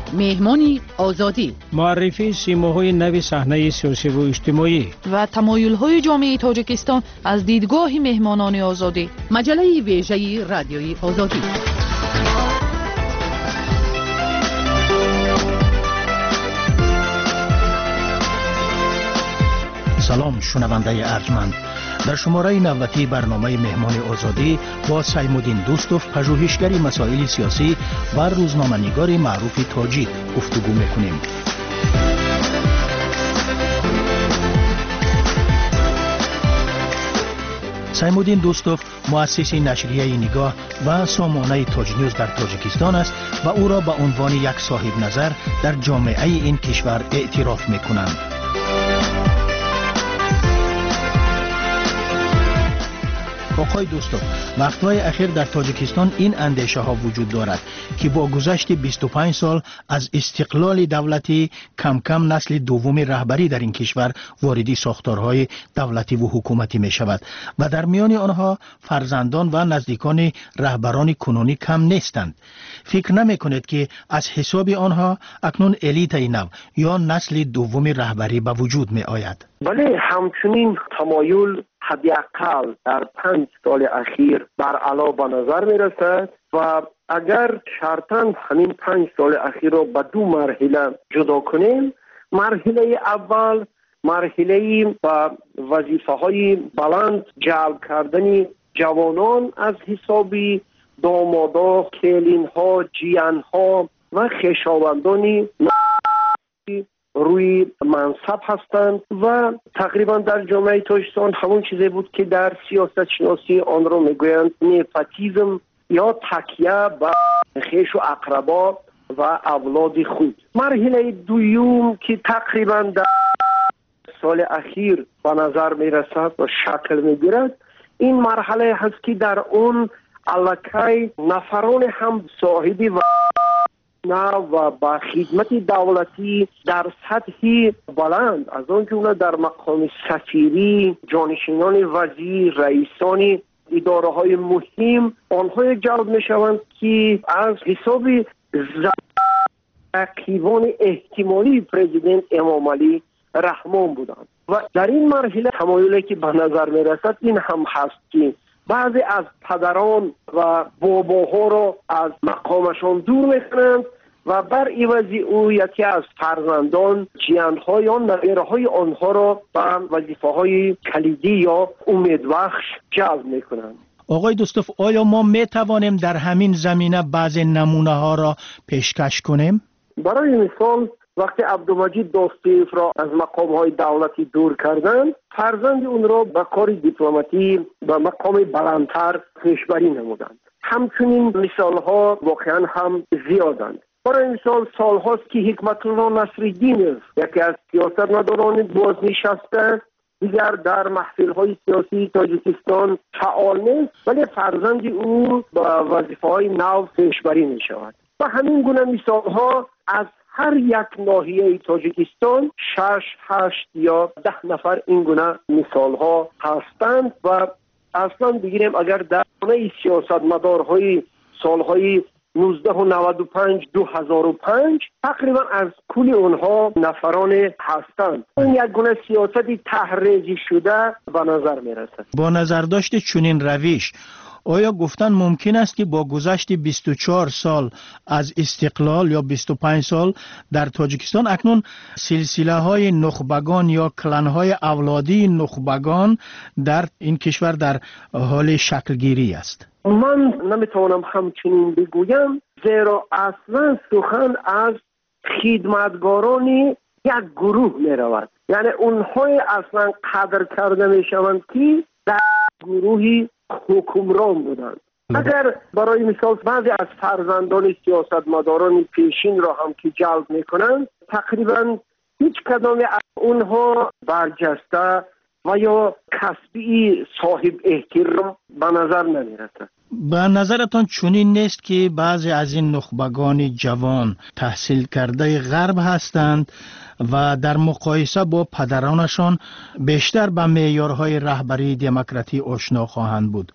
مهمانی آزادی، معرفی سیماهای نو صحنه سیاسی و اجتماعی و تمایل‌های جامعه تاجیکستان از دیدگاه مهمانان آزادی. مجله ویژه رادیوی آزادی. سلام شنونده ارجمند، در شماره 90 برنامه مهمان آزادی با سیمودین دوستوف، پژوهشگر مسائل سیاسی و روزنامه‌نگار معروف تاجیک گفتگو میکنیم. سیمودین دوستوف مؤسس نشریه نگاه و سامانه تاج نیوز در تاجیکستان است و او را به عنوان یک صاحب نظر در جامعه این کشور اعتراف میکنند. آقای دوستوف، وقتهای اخیر در تاجیکستان این اندیشه ها وجود دارد که با گذشت 25 سال از استقلال دولتی کم کم نسل دوم رهبری در این کشور واردی ساختارهای دولتی و حکومتی می شود و در میان آنها فرزندان و نزدیکان رهبران کنونی کم نیستند. فکر نمی کنید که از حساب آنها اکنون الیت نو یا نسل دوم رهبری به وجود می آید؟ بله، همچنین تمایل حداقل در 5 سال اخیر بر علا به نظر می رسد و اگر شرطاً همین 5 سال اخیر را به 2 مرحله جدا کنیم، مرحله اول مرحله با وظیفه های بلند جلب کردن جوانان از حساب دامادا، کلین ها، جیان ها و خویشاوندان روی منصب هستند و تقریبا در جامعه تاجیکستان همون چیزی بود که در سیاست شناسی آن را میگویند نپوتیسم یا تکیه به خویش و اقربا و اولاد خود. مرحله دوم که تقریبا در سال اخیر به نظر میرسد و شکل میگیرد، این مرحله هست که در اون الکی نفران هم صاحبی و با خدمت دولتی در سطح بلند از آن جمله در مقام سفیری، جانشینان وزیر، رئیسان اداره های مهم، آنها جلب می شوند که از حساب رقیبان احتمالی پرزیدنت امام علی رحمان بودند. و در این مرحله تمایلی که به نظر می رسد این هم هست که بعضی از پدران و باباها را از مقامشان دور میکنند و بر عوض او یکی از فرزندان، جیانها یا نوه‌های آنها را به وظیفه‌های کلیدی یا امیدبخش جلب میکنند. آقای دوستوف، آیا ما میتوانیم در همین زمینه بعضی نمونه ها را پیشکش کنیم؟ برای مثال وقتی عبدالمجید دوستوف را از مقام‌های دولتی دور کردند، فرزند اون را به کار دیپلماتی به مقام بلندتر پیشبری نمودند. همچنین مثال‌ها واقعا هم زیادند. برای مثال سال هاست که حکمت الله نصرالدین یکی از سیاستمداران بازنشسته دیگر در محفل‌های سیاسی تاجیکستان فعال نیست، ولی فرزند او با وظیفه‌های نو پیشبری می‌شود. و همین گونه مثال‌ها از هر یک ناحیه تاجیکستان 6، 8 یا 10 نفر این گونه مثال‌ها هستند و اصلا بگیریم اگر در گونه سیاستمدارهای سال‌های 1995 2005 تقریبا از کل اونها نفران هستند. این یک گونه سیاستی تحریزی شده به نظر می رسد. با نظر داشت چنین روش، آیا گفتن ممکن است که با گذشت 24 سال از استقلال یا 25 سال در تاجیکستان اکنون سلسله های نخبگان یا کلان های اولادی نخبگان در این کشور در حال شکلگیری است؟ من نمیتوانم همچنین بگویم، زیرا اصلا سخن از خدمتگاران یک گروه می رود. یعنی اونهای اصلا قدر کرده می شوند که در گروهی حکمران بودند. اگر برای مثال بعضی از فرزندان سیاستمداران پیشین را هم که جلب می کنند، تقریبا هیچ کدام از اونها برجسته و یا کسبی صاحب احترام به نظر نمی رسد. به نظرتان چنین نیست که بعضی از این نخبگان جوان تحصیل کرده غرب هستند و در مقایسه با پدرانشان بیشتر به معیارهای رهبری دموکراتی آشنا خواهند بود؟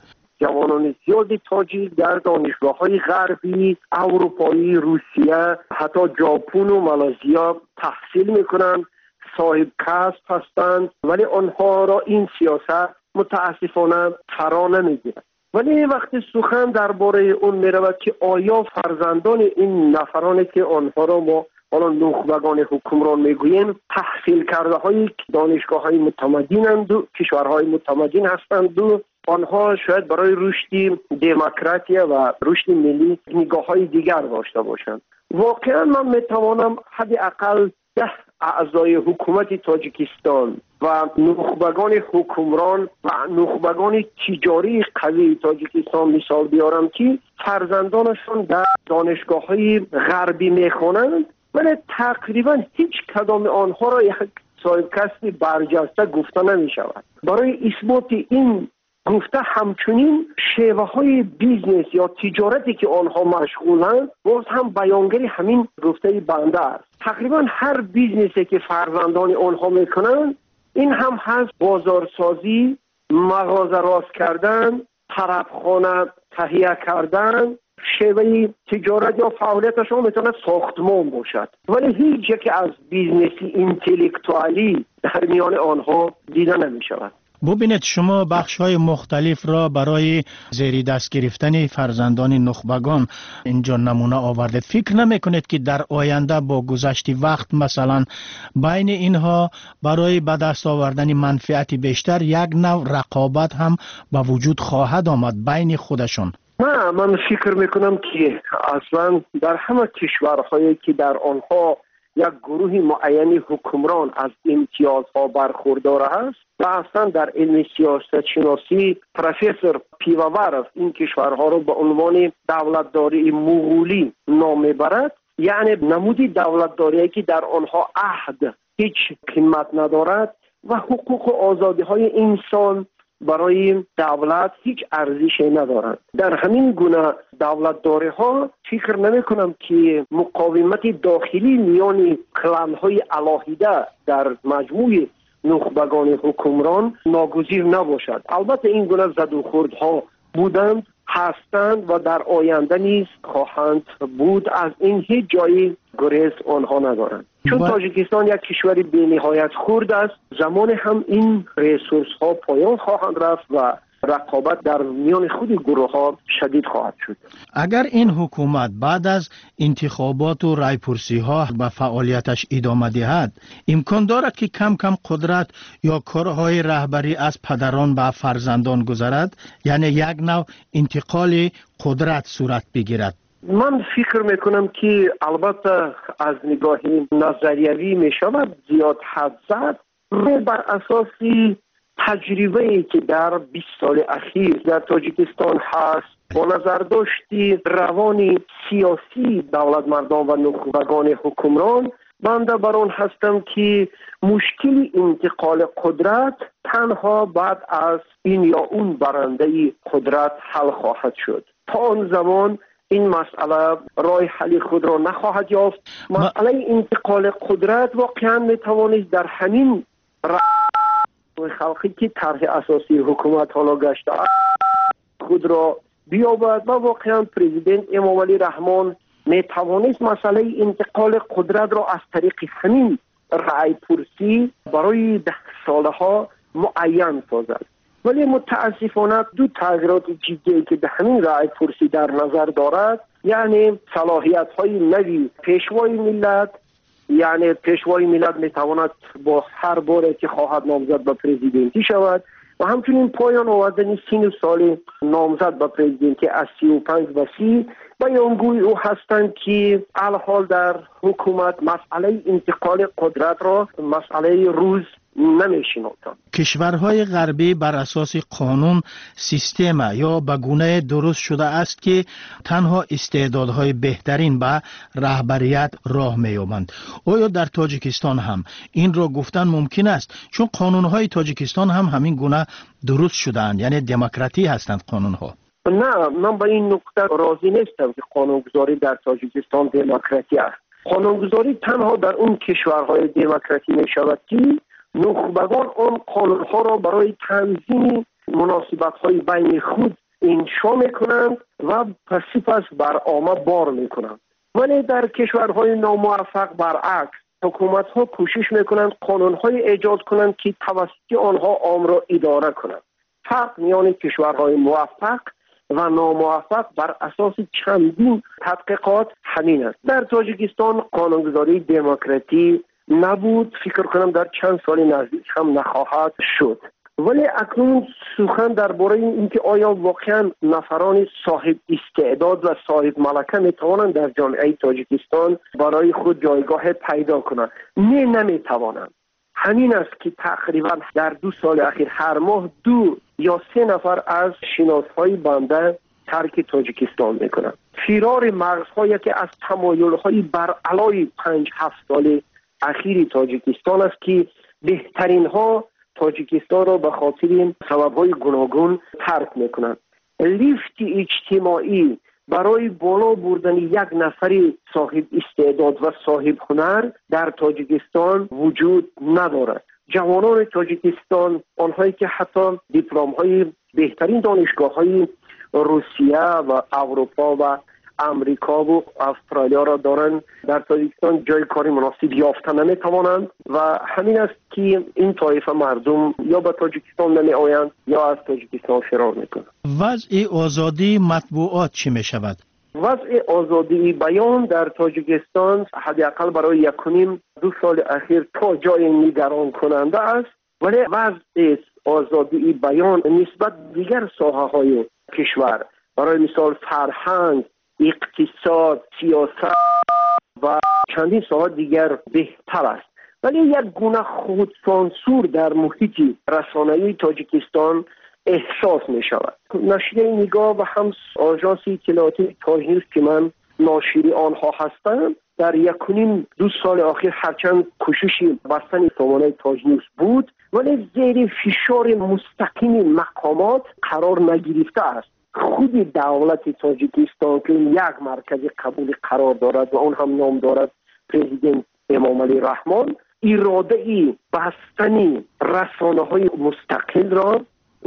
جوانان زیادی تاجیک در دانشگاه‌های غربی، اروپایی، روسیه، حتی ژاپن و مالزیا تحصیل میکنند، صاحب کسب هستند، ولی آنها را این سیاست متاسفانه فرا نمیگیرد. ولی وقتی سخن درباره اون میرود که آیا فرزندان این نفرانی که آنها را ما حالا نخبگان حکمران میگوییم تحصیل کرده های دانشگاه های متمدنند و کشورهای متمدن هستند و آنها شاید برای رشد دموکراسی و رشد ملی نگاه های دیگر داشته باشند. واقعا من میتوانم حداقل 10 اعضای حکومت تاجیکستان و نخبگان حکمران و نخبگان تجاری قوی تاجیکستان مثال بیارم که فرزندانشان در دانشگاه‌های غربی میخوانند، ولی تقریبا هیچ کدام آنها را یک صاحب کسب برجسته گفته نمی شود. برای اثبات این گفته همچنین شیوه های بیزنس یا تجارتی که آنها مشغولند باز هم بیانگری همین گفته بنده است. تقریبا هر بیزنسی که فرزندان آنها میکنند این هم هست بازارسازی، مغازه راست کردن، طرفخانه تهیه کردن. شیوه تجارت یا فعالیتشون میتونه ساختمان باشد، ولی هیچ یک از بیزنسی اینتלקتوالی در میان آنها دیده نمی شود. ببینید شما بخش‌های مختلف را برای زیر دست گرفتن فرزندان نخبگان اینجا نمونه آورده. فکر نمی‌کنید که در آینده با گذشت وقت مثلا بین اینها برای به دست آوردن منفعت بیشتر یک نوع رقابت هم به وجود خواهد آمد بین خودشون؟ نه، من فکر میکنم که اصلا در همه کشورهایی که در آنها یک گروه معینی حکمران از امتیازها برخوردار است و اصلا در علم سیاست شناسی پروفسور پیوورف این کشورها را به عنوان دولتداری مغولی نام میبرد، یعنی نمودی دولتداری که در آنها عهد هیچ قیمت ندارد و حقوق و آزادی های انسان برای دولت هیچ ارزشی ندارند. در همین گونه دولتداری ها فکر نمی کنم که مقاومت داخلی میان کلان های علاهیده در مجموع نخبگان حکمران ناگزیر نباشد. البته این گونه زد و خوردها بودند، هستند و در آینده نیز خواهند بود. از این هیچ جایی گریز آنها ندارند. چون تاجیکستان یک کشور بی نهایت خرد است، زمان هم این ریسورس ها پایان خواهند رفت و رقابت در میان خود گروه ها شدید خواهد شد. اگر این حکومت بعد از انتخابات و رایپرسی ها به فعالیتش ادامه دهد، امکان دارد که کم کم قدرت یا کارهای رهبری از پدران به فرزندان گذرد، یعنی یک نوع انتقال قدرت صورت بگیرد. من فکر میکنم که البته از نگاه نظریوی میشود زیاد حد زد، بر اساس تجربه‌ای که در 20 سال اخیر در تاجیکستان هست با نظر داشتی روان سیاسی دولت مردان و نخبگان حکمران، بنده بر آن هستم که مشکل انتقال قدرت تنها بعد از این یا اون برنده قدرت حل خواهد شد. تا آن زمان این مسئله راه حل خود را نخواهد یافت. مسئله انتقال قدرت واقعا میتوانست در همین خلقی که طرح اساسی حکومت حالا گشته خود را بیابد و واقعا پرزیدنت امام علی رحمان میتوانست مسئله انتقال قدرت را از طریق همین رأی پرسی برای 10 سالها معین سازد. ولی متاسفانه دو تغییرات جدی که در همین رأی پرسی در نظر دارد، یعنی صلاحیت های نوی پیشوای ملت، یعنی پیشوای ملت میتواند با هر باره که خواهد نامزد به پرزیدنتی شود و همچنین پایان آوردن سن سال نامزد به پرزیدنتی از 35 به 30. بیانگوی او هستند که الحال در حکومت مسئله انتقال قدرت را مسئله روز نمیشناسند. کشورهای غربی بر اساس قانون سیستم یا به گونه درست شده است که تنها استعدادهای بهترین به رهبریت راه می‌یابند. آیا در تاجیکستان هم این را گفتن ممکن است؟ چون قانونهای تاجیکستان هم همین گونه درست شده‌اند، یعنی دموکراتی هستند قانونها. نه، من به این نکته راضی نیستم که قانونگذاری در تاجیکستان دموکراتی است. قانونگذاری تنها در اون کشورهای دموکراتی می شود که نخبگان آن قانونها را برای تنظیم مناسبت‌های بین خود انشا میکنند و پس برآمد بار میکنند. ولی در کشورهای ناموفق برعکس حکومت‌ها کوشش میکنند قانون‌های ایجاد کنند که توسط آنها عام را اداره کنند. فرق میان کشورهای موفق و ناموفق بر اساس چندین تحقیقات همین است. در تاجیکستان قانونگذاری دموکراتی نبود، فکر کنم در چند سال نزدیک هم نخواهد شد. ولی اکنون سخن درباره اینکه آیا واقعا نفران صاحب استعداد و صاحب ملکه میتوانند در جامعه تاجیکستان برای خود جایگاه پیدا کنند؟ نمیتوانند. همین است که تقریبا در 2 سال اخیر هر ماه 2 یا 3 نفر از شناسهای بنده ترک تاجیکستان میکنند. فرار مغزهایی که از تمایلهای بر علای 5-7 سال اخیر تاجیکستان است که بهترین ها تاجیکستان را به خاطر سبب‌های گوناگون ترک میکنند. لیفت اجتماعی برای بالا بردن یک نفر صاحب استعداد و صاحب هنر در تاجیکستان وجود ندارد. جوانان تاجیکستان، آنهایی که حتی دیپلم‌های بهترین دانشگاه‌های روسیه و اروپا و امریکا و استرالیا را دارند، در تاجیکستان جای کاری مناسب یافتن نمی‌توانند و همین است که این طایفه مردم یا به تاجیکستان نمی‌آیند یا از تاجیکستان فرار می‌کنند. وضع آزادی مطبوعات چی می‌شود؟ وضع آزادی بیان در تاجیکستان حداقل برای 1.5-2 سال اخیر تا جای نگران کننده است، ولی وضع آزادی بیان نسبت دیگر ساحه‌های کشور، برای مثال فرهنگ، اقتصاد، سیاست و چندین ساحه دیگر بهتر است. ولی یک گونه خودسانسور در محیط رسانه‌ای تاجیکستان احساس می شود. نشریه نگاه و هم آژانس اطلاعاتی تاج نیوز که من ناشری آنها هستم، در 1.5-2 سال اخیر هرچند کوششی بستن سامانه تاج نیوز بود، ولی زیر فشار مستقیم مقامات قرار نگرفته است. خود دولت تاجیکستان که یک مرکز قبول قرار دارد و اون هم نام دارد پرزیدنت امامعلی رحمان، اراده ای بستن رسانه‌های مستقل را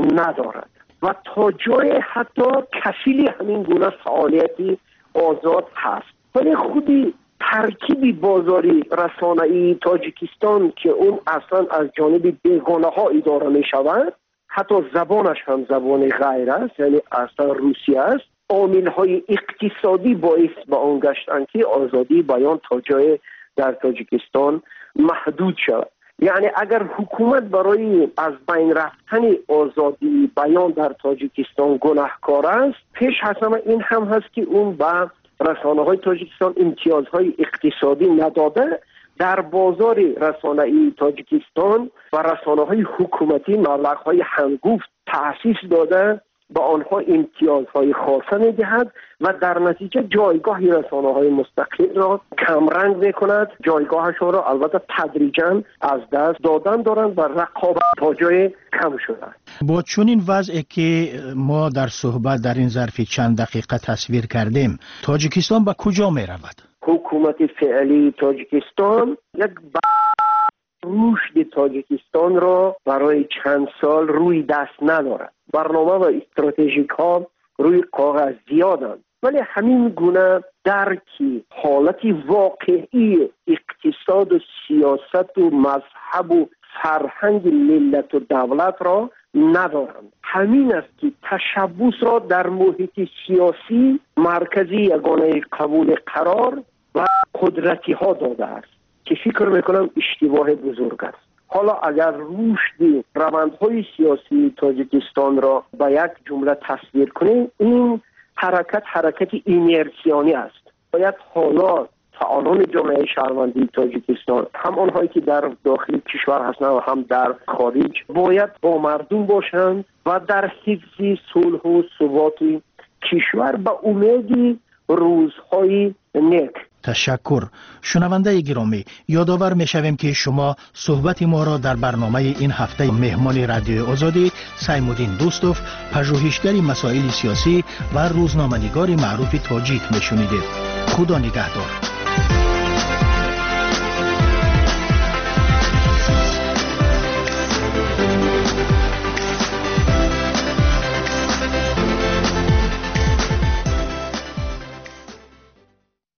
ندارد و تا جای حتی کفیل همین گونه فعالیتی آزاد هست. ولی خودی ترکیب بازاری رسانه‌ای تاجیکستان که اون اصلا از جانب بیگانه ها اداره می شود، حتی زبانش هم زبان غیر است، یعنی اصلا روسی است، عامل‌های اقتصادی باعث به آن گشتند که آزادی بیان تا جای در تاجیکستان محدود شود. یعنی اگر حکومت برای از بین رفتن آزادی بیان در تاجیکستان گناهکار است، پیش از همه این هم هست که اون به رسانه‌های تاجیکستان امتیازهای اقتصادی نداده، در بازار رسانه‌ای تاجیکستان و رسانه‌های حکومتی مبلغ‌های هنگفت تأسیس داده، با آنها امتیازهای خاصه می‌دهد و در نتیجه جایگاه رسانه‌های مستقل را کمرنگ می‌کند. جایگاهشان را البته تدریجاً از دست دادن دارند و رقابت تا جای کم شده. با چنین وضعی که ما در صحبت در این ظرف چند دقیقه تصویر کردیم، تاجیکستان به کجا می‌رود؟ حکومت فعلی تاجیکستان یک رشد تاجیکستان را برای چند سال روی دست ندارد. برنامه و استراتژیک ها روی کاغذ زیادند، ولی همین گونه درکی حالت واقعی اقتصاد و سیاست و مذهب و فرهنگ ملت و دولت را ندارند. همین است که تشبث را در محیط سیاسی مرکزی یگانه قبول قرار و قدرتی ها داده است که فکر میکنم اشتباه بزرگ است. حالا اگر رشد روندهای سیاسی تاجیکستان را به یک جمله تصویر کنیم، این حرکت اینرسیانی است. باید حالا فعالان جامعه شهروندی تاجیکستان، هم آنهایی که در داخل کشور هستند و هم در خارج، باید با مردم باشند و در حفظ صلح و ثبات کشور به امید روزهای نیک. تشکر. شنونده گرامی، یادآور می‌شویم که شما صحبت ما را در برنامه این هفته مهمان رادیو آزادی سیمودین دوستوف، پژوهشگر مسائل سیاسی و روزنامه‌نگار معروف تاجیک می‌شنیدید. خدا نگهدار.